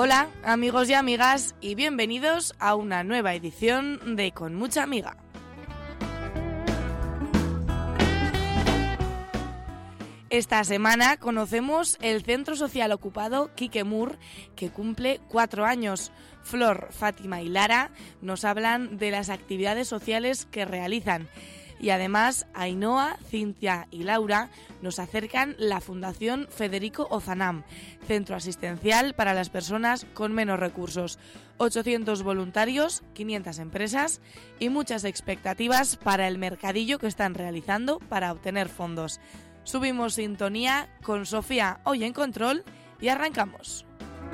Hola, amigos y amigas, y bienvenidos a una nueva edición de Con Mucha Amiga. Esta semana conocemos el Centro Social Ocupado Quique Mur, que cumple 4 años. Flor, Fátima y Lara nos hablan de las actividades sociales que realizan. Y además, Ainhoa, Cintia y Laura nos acercan la Fundación Federico Ozanam, centro asistencial para las personas con menos recursos. 800 voluntarios, 500 empresas y muchas expectativas para el mercadillo que están realizando para obtener fondos. Subimos sintonía con Sofía hoy en control y arrancamos.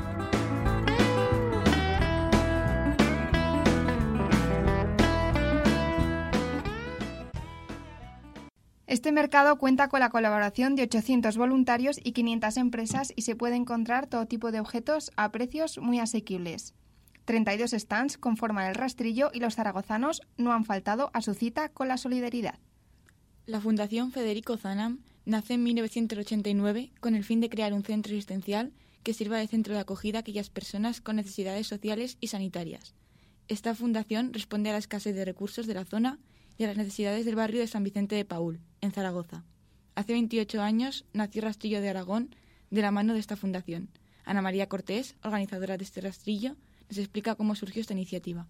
Este mercado cuenta con la colaboración de 800 voluntarios y 500 empresas y se puede encontrar todo tipo de objetos a precios muy asequibles. 32 stands conforman el rastrillo y los zaragozanos no han faltado a su cita con la solidaridad. La Fundación Federico Ozanam nace en 1989 con el fin de crear un centro asistencial que sirva de centro de acogida a aquellas personas con necesidades sociales y sanitarias. Esta fundación responde a la escasez de recursos de la zona y a las necesidades del barrio de San Vicente de Paúl, en Zaragoza. Hace 28 años nació Rastrillo de Aragón de la mano de esta fundación. Ana María Cortés, organizadora de este rastrillo, nos explica cómo surgió esta iniciativa.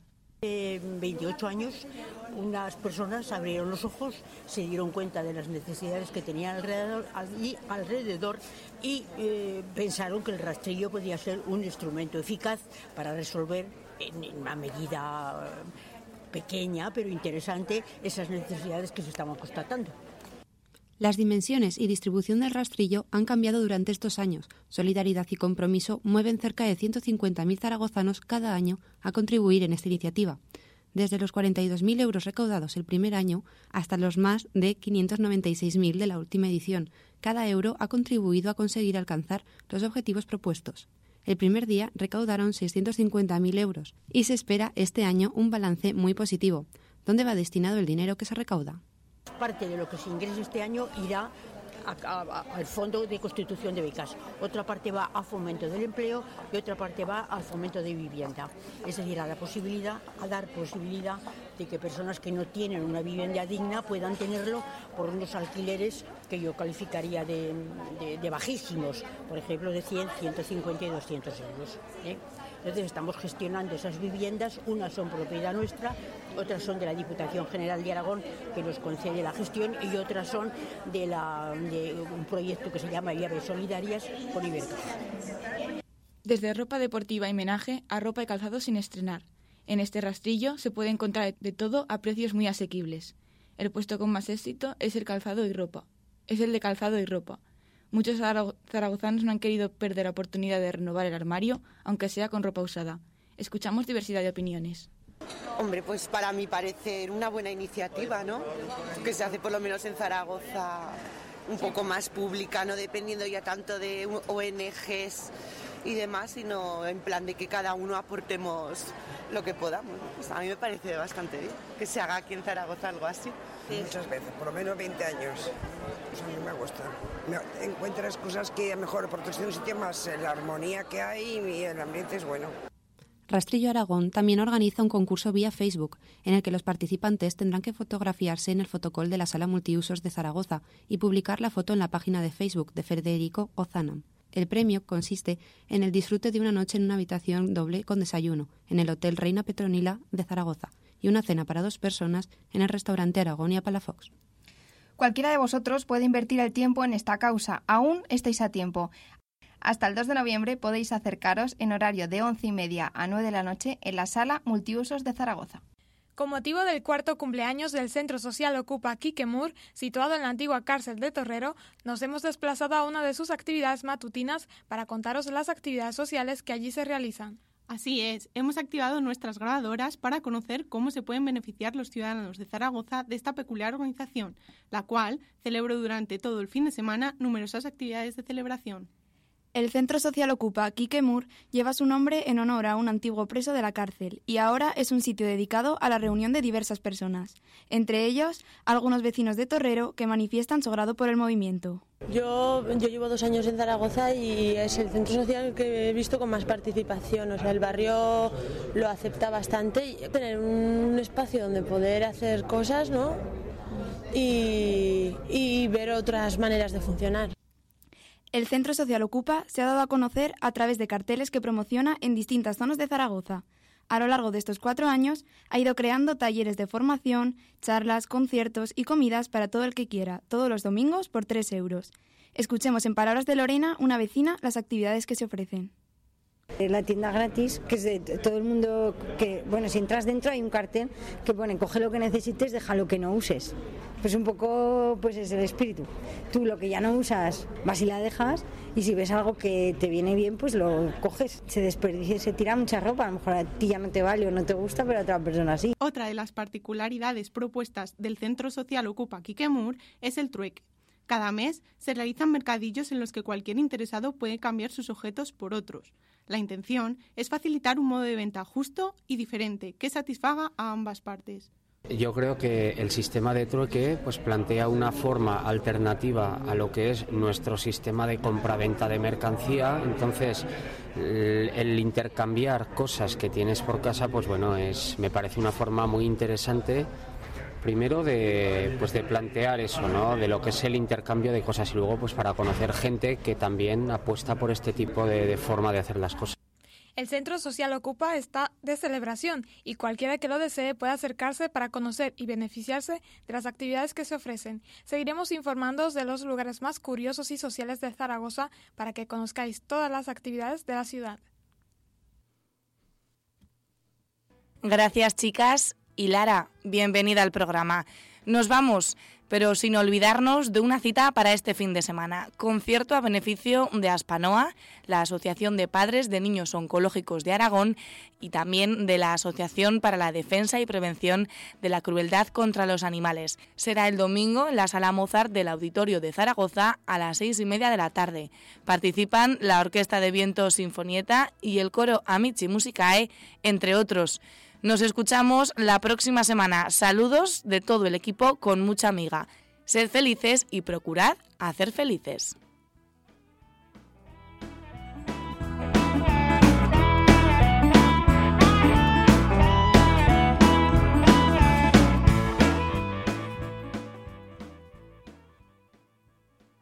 28 años, unas personas abrieron los ojos, se dieron cuenta de las necesidades que tenían alrededor y pensaron que el rastrillo podía ser un instrumento eficaz para resolver en una medida pequeña pero interesante esas necesidades que se estaban constatando. Las dimensiones y distribución del rastrillo han cambiado durante estos años. Solidaridad y compromiso mueven cerca de 150.000 zaragozanos cada año a contribuir en esta iniciativa. Desde los 42.000 euros recaudados el primer año hasta los más de 596.000 de la última edición, cada euro ha contribuido a conseguir alcanzar los objetivos propuestos. El primer día recaudaron 650.000 euros y se espera este año un balance muy positivo. ¿Dónde va destinado el dinero que se recauda? Parte de lo que se ingrese este año irá al Fondo de Constitución de Becas. Otra parte va a fomento del empleo y otra parte va al fomento de vivienda. Es decir, a dar posibilidad de que personas que no tienen una vivienda digna puedan tenerlo por unos alquileres que yo calificaría de bajísimos, por ejemplo de 100, 150 y 200 euros. Entonces estamos gestionando esas viviendas, unas son propiedad nuestra, otras son de la Diputación General de Aragón que nos concede la gestión y otras son de un proyecto que se llama Llaves Solidarias con Ibercaja. Desde ropa deportiva y menaje a ropa y calzado sin estrenar. En este rastrillo se puede encontrar de todo a precios muy asequibles. El puesto con más éxito es el de calzado y ropa. Muchos zaragozanos no han querido perder la oportunidad de renovar el armario, aunque sea con ropa usada. Escuchamos diversidad de opiniones. Hombre, pues para mí parece una buena iniciativa, ¿no? Que se hace por lo menos en Zaragoza un poco más pública, no dependiendo ya tanto de ONGs y demás, sino en plan de que cada uno aportemos lo que podamos. Pues a mí me parece bastante bien que se haga aquí en Zaragoza algo así. Muchas veces, por lo menos 20 años. Pues a mí me gusta. Encuentras cosas que a lo mejor por un sitio más la armonía que hay y el ambiente es bueno. Rastrillo Aragón también organiza un concurso vía Facebook, en el que los participantes tendrán que fotografiarse en el fotocall de la Sala Multiusos de Zaragoza y publicar la foto en la página de Facebook de Federico Ozanam. El premio consiste en el disfrute de una noche en una habitación doble con desayuno en el Hotel Reina Petronila de Zaragoza y una cena para 2 personas en el restaurante Aragonia Palafox. Cualquiera de vosotros puede invertir el tiempo en esta causa. Aún estáis a tiempo. Hasta el 2 de noviembre podéis acercaros en horario de 11:30 a 9 de la noche en la Sala Multiusos de Zaragoza. Con motivo del 4º cumpleaños del Centro Social Ocupa Quique Mur, situado en la antigua cárcel de Torrero, nos hemos desplazado a una de sus actividades matutinas para contaros las actividades sociales que allí se realizan. Así es, hemos activado nuestras grabadoras para conocer cómo se pueden beneficiar los ciudadanos de Zaragoza de esta peculiar organización, la cual celebró durante todo el fin de semana numerosas actividades de celebración. El Centro Social Ocupa Quique Mur lleva su nombre en honor a un antiguo preso de la cárcel y ahora es un sitio dedicado a la reunión de diversas personas, entre ellos algunos vecinos de Torrero que manifiestan su agrado por el movimiento. Yo llevo 2 años en Zaragoza y es el centro social que he visto con más participación, o sea, el barrio lo acepta bastante y tener un espacio donde poder hacer cosas, ¿no? y ver otras maneras de funcionar. El Centro Social Ocupa se ha dado a conocer a través de carteles que promociona en distintas zonas de Zaragoza. A lo largo de estos 4 años ha ido creando talleres de formación, charlas, conciertos y comidas para todo el que quiera, todos los domingos por 3 euros. Escuchemos en palabras de Lorena, una vecina, las actividades que se ofrecen. La tienda gratis, que es de todo el mundo, que bueno, si entras dentro hay un cartel que pone coge lo que necesites, deja lo que no uses. Pues un poco pues es el espíritu. Tú lo que ya no usas vas y la dejas, y si ves algo que te viene bien pues lo coges. Se desperdicia, se tira mucha ropa, a lo mejor a ti ya no te vale o no te gusta, pero a otra persona sí. Otra de las particularidades propuestas del Centro Social Ocupa Quique Mur es el trueque. Cada mes se realizan mercadillos en los que cualquier interesado puede cambiar sus objetos por otros. La intención es facilitar un modo de venta justo y diferente que satisfaga a ambas partes. Yo creo que el sistema de trueque pues plantea una forma alternativa a lo que es nuestro sistema de compra-venta de mercancía. Entonces, el intercambiar cosas que tienes por casa, pues bueno, me parece una forma muy interesante. Primero de plantear eso, ¿no? De lo que es el intercambio de cosas, y luego pues para conocer gente que también apuesta por este tipo de forma de hacer las cosas. El Centro Social Ocupa está de celebración y cualquiera que lo desee puede acercarse para conocer y beneficiarse de las actividades que se ofrecen. Seguiremos informándoos de los lugares más curiosos y sociales de Zaragoza para que conozcáis todas las actividades de la ciudad. Gracias, chicas. Y Lara, bienvenida al programa. Nos vamos, pero sin olvidarnos de una cita para este fin de semana. Concierto a beneficio de Aspanoa, la Asociación de Padres de Niños Oncológicos de Aragón, y también de la Asociación para la Defensa y Prevención de la Crueldad contra los Animales. Será el domingo en la Sala Mozart del Auditorio de Zaragoza a las 6:30 de la tarde. Participan la Orquesta de Viento Sinfonietta y el coro Amici Musicae, entre otros. Nos escuchamos la próxima semana. Saludos de todo el equipo con mucha amiga. Sed felices y procurad hacer felices.